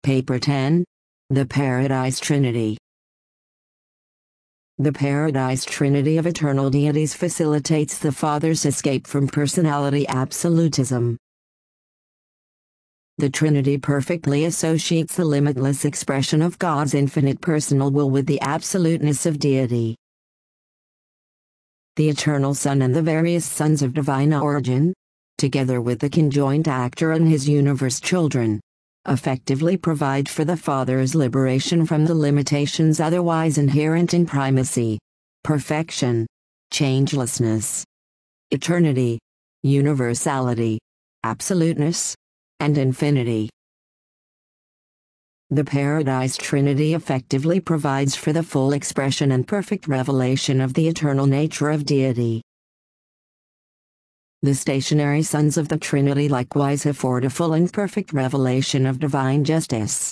Paper 10. The Paradise Trinity. The Paradise Trinity of eternal deities facilitates the Father's escape from personality absolutism. The Trinity perfectly associates the limitless expression of God's infinite personal will with the absoluteness of deity. The eternal Son and the various sons of divine origin, together with the conjoint actor and his universe children, effectively provide for the Father's liberation from the limitations otherwise inherent in primacy, perfection, changelessness, eternity, universality, absoluteness, and infinity. The Paradise Trinity effectively provides for the full expression and perfect revelation of the eternal nature of deity. The stationary sons of the Trinity likewise afford a full and perfect revelation of divine justice.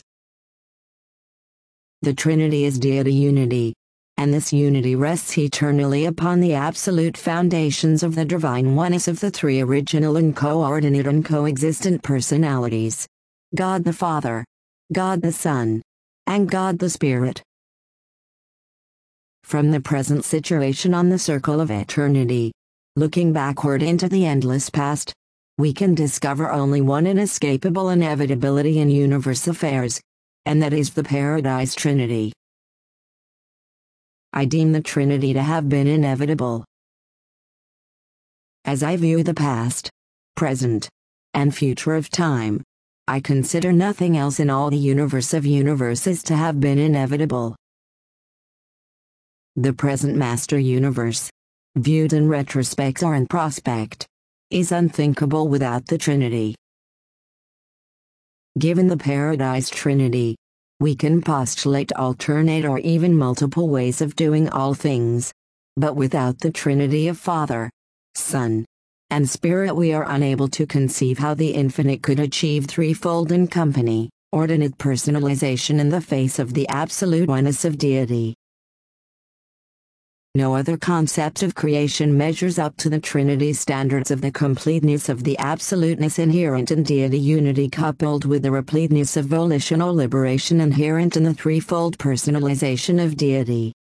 The Trinity is deity unity, and this unity rests eternally upon the absolute foundations of the divine oneness of the three original and coordinate and coexistent personalities: God the Father, God the Son, and God the Spirit. From the present situation on the circle of eternity, looking backward into the endless past, we can discover only one inescapable inevitability in universe affairs, and that is the Paradise Trinity. I deem the Trinity to have been inevitable. As I view the past, present, and future of time, I consider nothing else in all the universe of universes to have been inevitable. The present master universe, viewed in retrospect or in prospect, is unthinkable without the Trinity. Given the Paradise Trinity, we can postulate alternate or even multiple ways of doing all things, but without the Trinity of Father, Son, and Spirit we are unable to conceive how the infinite could achieve threefold in company, ordinate personalization in the face of the absolute oneness of deity. No other concept of creation measures up to the Trinity standards of the completeness of the absoluteness inherent in deity unity coupled with the repleteness of volitional liberation inherent in the threefold personalization of deity.